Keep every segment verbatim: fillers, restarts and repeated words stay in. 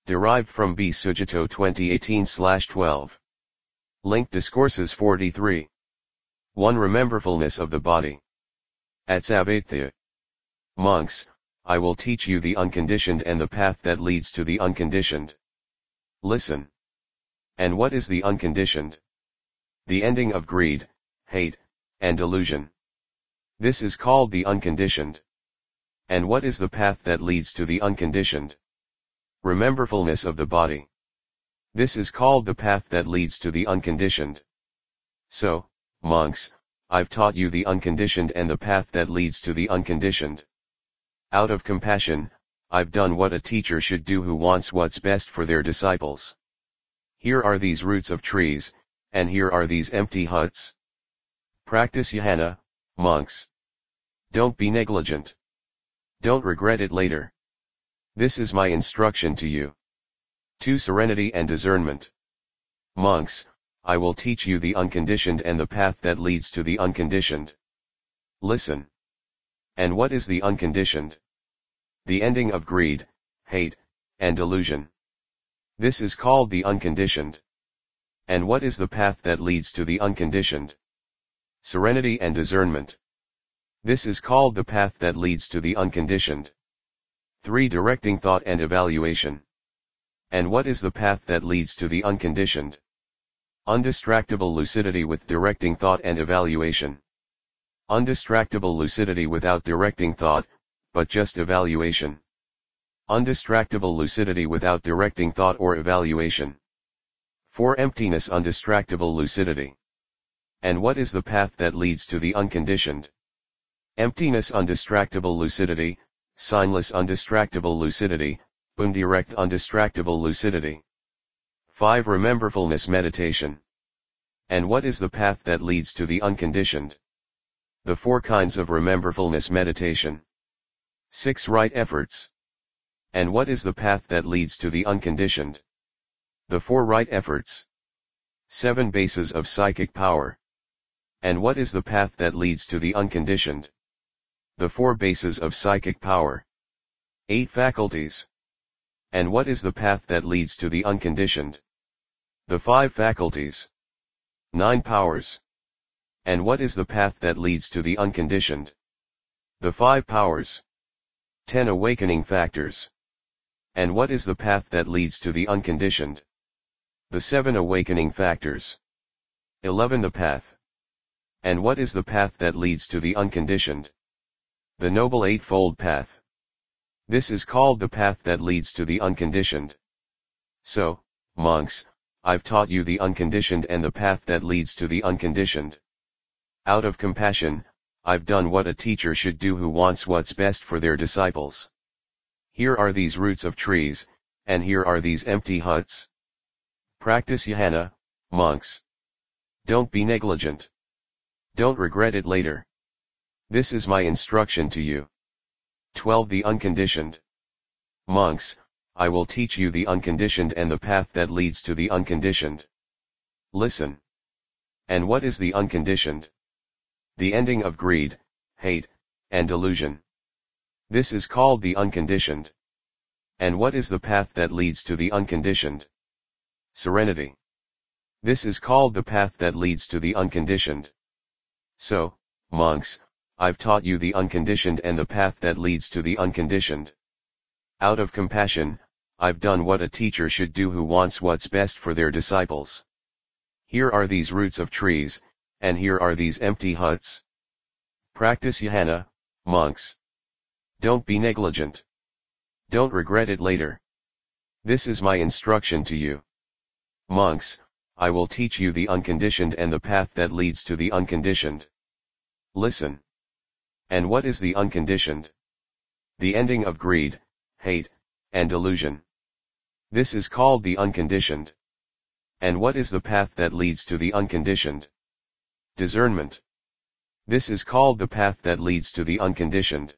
Derived from B. Sujito twenty eighteen twelve. Link Discourses forty-three. one. Rememberfulness of the body. Atsavatthya. Monks, I will teach you the unconditioned and the path that leads to the unconditioned. Listen. And what is the unconditioned? The ending of greed, hate, and delusion. This is called the unconditioned. And what is the path that leads to the unconditioned? Rememberfulness of the body. This is called the path that leads to the unconditioned. So, monks, I've taught you the unconditioned and the path that leads to the unconditioned. Out of compassion, I've done what a teacher should do who wants what's best for their disciples. Here are these roots of trees, and here are these empty huts. Practice jhana, monks. Don't be negligent. Don't regret it later. This is my instruction to you. two. Serenity and discernment. Monks, I will teach you the unconditioned and the path that leads to the unconditioned. Listen. And what is the unconditioned? The ending of greed, hate, and delusion. This is called the unconditioned. And what is the path that leads to the unconditioned? Serenity and discernment. This is called the path that leads to the unconditioned. three. Directing thought and evaluation. And what is the path that leads to the unconditioned? Undistractable lucidity with directing thought and evaluation. Undistractable lucidity without directing thought, but just evaluation. Undistractable lucidity without directing thought or evaluation. four. Emptiness undistractable lucidity. And what is the path that leads to the unconditioned? Emptiness undistractable lucidity, signless undistractable lucidity, undirect undistractable lucidity. five. Rememberfulness meditation. And what is the path that leads to the unconditioned? The four kinds of rememberfulness meditation. six. Right efforts. And what is the path that leads to the unconditioned? The four right efforts. seven. Bases of psychic power. And what is the path that leads to the unconditioned? The four bases of psychic power. eight. Faculties. And what is the path that leads to the unconditioned? The five faculties. nine. Powers. And what is the path that leads to the unconditioned? The five powers. ten. Awakening factors. And what is the path that leads to the unconditioned? The seven awakening factors. eleven. The path. And what is the path that leads to the unconditioned? The Noble Eightfold Path. This is called the path that leads to the unconditioned. So, monks, I've taught you the unconditioned and the path that leads to the unconditioned. Out of compassion, I've done what a teacher should do who wants what's best for their disciples. Here are these roots of trees, and here are these empty huts. Practice jhana, monks. Don't be negligent. Don't regret it later. This is my instruction to you. twelve. The unconditioned. Monks, I will teach you the unconditioned and the path that leads to the unconditioned. Listen. And what is the unconditioned? The ending of greed, hate, and delusion. This is called the unconditioned. And what is the path that leads to the unconditioned? Serenity. This is called the path that leads to the unconditioned. So, monks, I've taught you the unconditioned and the path that leads to the unconditioned. Out of compassion, I've done what a teacher should do who wants what's best for their disciples. Here are these roots of trees, and here are these empty huts. Practice jhana, monks. Don't be negligent. Don't regret it later. This is my instruction to you. Monks, I will teach you the unconditioned and the path that leads to the unconditioned. Listen. And what is the unconditioned? The ending of greed, hate, and delusion. This is called the unconditioned. And what is the path that leads to the unconditioned? Discernment. This is called the path that leads to the unconditioned.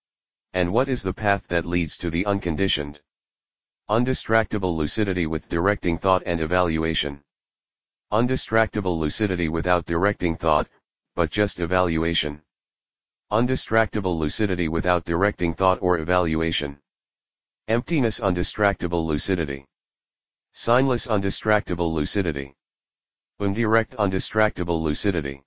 And what is the path that leads to the unconditioned? Undistractable lucidity with directing thought and evaluation. Undistractable lucidity without directing thought, but just evaluation. Undistractable lucidity without directing thought or evaluation. Emptiness undistractable lucidity. Signless undistractable lucidity. Indirect undistractable lucidity.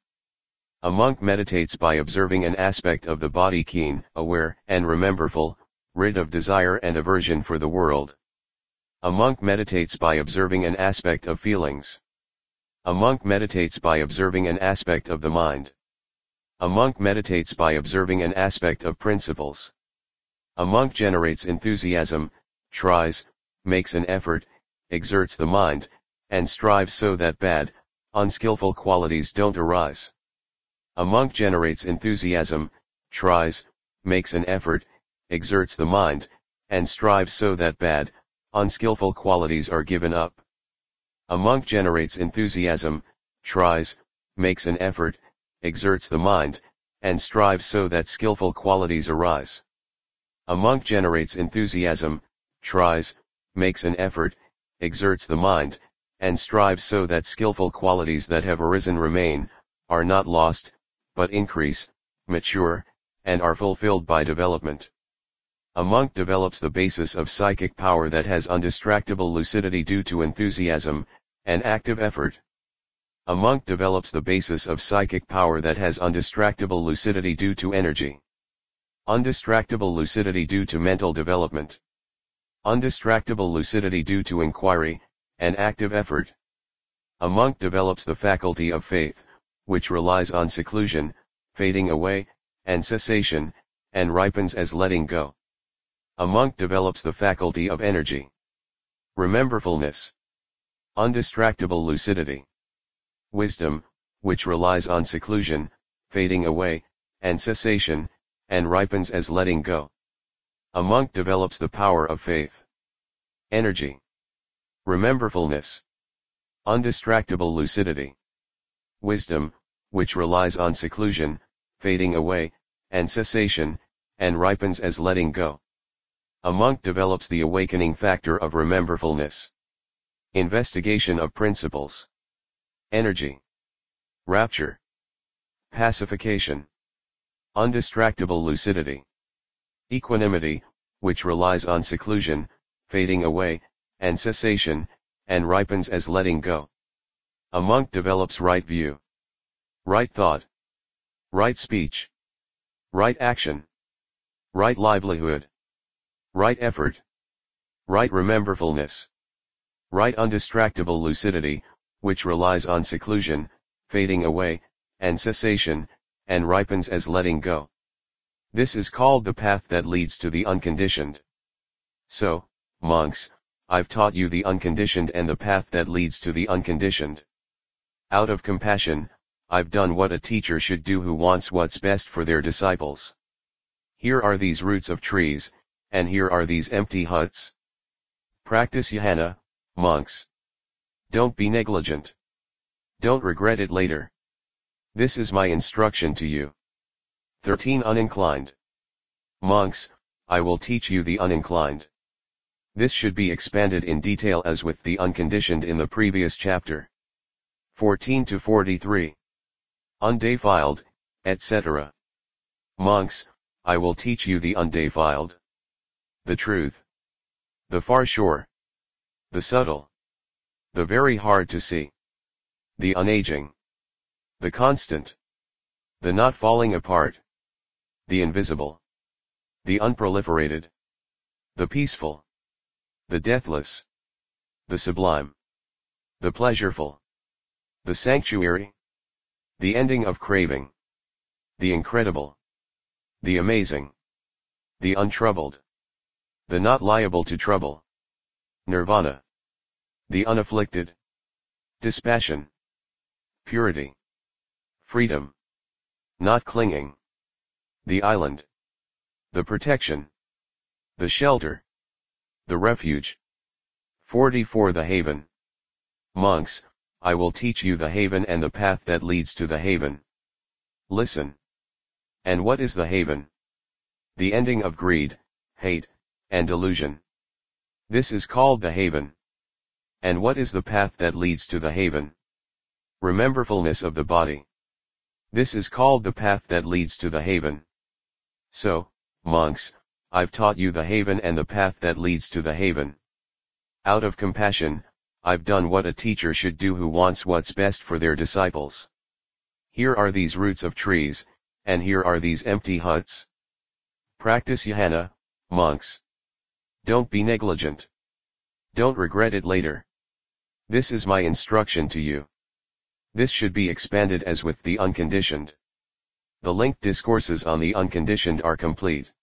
A monk meditates by observing an aspect of the body keen, aware, and rememberful, rid of desire and aversion for the world. A monk meditates by observing an aspect of feelings. A monk meditates by observing an aspect of the mind. A monk meditates by observing an aspect of principles. A monk generates enthusiasm, tries, makes an effort, exerts the mind, and strives so that bad, unskillful qualities don't arise. A monk generates enthusiasm, tries, makes an effort, exerts the mind, and strives so that bad, unskillful qualities are given up. A monk generates enthusiasm, tries, makes an effort, exerts the mind, and strives so that skillful qualities arise. A monk generates enthusiasm, tries, makes an effort, exerts the mind, and strives so that skillful qualities that have arisen remain, are not lost, but increase, mature, and are fulfilled by development. A monk develops the basis of psychic power that has undistractable lucidity due to enthusiasm, and active effort. A monk develops the basis of psychic power that has undistractable lucidity due to energy. Undistractable lucidity due to mental development. Undistractable lucidity due to inquiry, and active effort. A monk develops the faculty of faith, which relies on seclusion, fading away, and cessation, and ripens as letting go. A monk develops the faculty of energy. Rememberfulness. Undistractable lucidity. Wisdom, which relies on seclusion, fading away, and cessation, and ripens as letting go. A monk develops the power of faith. Energy. Rememberfulness. Undistractable lucidity. Wisdom, which relies on seclusion, fading away, and cessation, and ripens as letting go. A monk develops the awakening factor of rememberfulness. Investigation of principles. Energy. Rapture. Pacification. Undistractable lucidity. Equanimity, which relies on seclusion, fading away, and cessation, and ripens as letting go. A monk develops right view. Right thought. Right speech. Right action. Right livelihood. Right effort. Right rememberfulness. Right undistractable lucidity, which relies on seclusion, fading away, and cessation, and ripens as letting go. This is called the path that leads to the unconditioned. So, monks, I've taught you the unconditioned and the path that leads to the unconditioned. Out of compassion, I've done what a teacher should do who wants what's best for their disciples. Here are these roots of trees, and here are these empty huts. Practice jhana, monks. Don't be negligent. Don't regret it later. This is my instruction to you. thirteen Uninclined. Monks, I will teach you the uninclined. This should be expanded in detail as with the unconditioned in the previous chapter. fourteen to forty-three. Undefiled, et cetera. Monks, I will teach you the undefiled. The truth. The far shore. The subtle. The very hard to see. The unaging. The constant. The not falling apart. The invisible. The unproliferated. The peaceful. The deathless. The sublime. The pleasureful. The sanctuary. The ending of craving. The incredible. The amazing. The untroubled. The not liable to trouble. Nirvana. The unafflicted. Dispassion. Purity. Freedom. Not clinging. The island. The protection. The shelter. The refuge. forty-four The haven. Monks, I will teach you the haven and the path that leads to the haven. Listen. And what is the haven? The ending of greed, hate, and delusion. This is called the haven. And what is the path that leads to the haven? Rememberfulness of the body. This is called the path that leads to the haven. So, monks, I've taught you the haven and the path that leads to the haven. Out of compassion, I've done what a teacher should do who wants what's best for their disciples. Here are these roots of trees, and here are these empty huts. Practice jhana, monks. Don't be negligent. Don't regret it later. This is my instruction to you. This should be expanded as with the unconditioned. The linked discourses on the unconditioned are complete.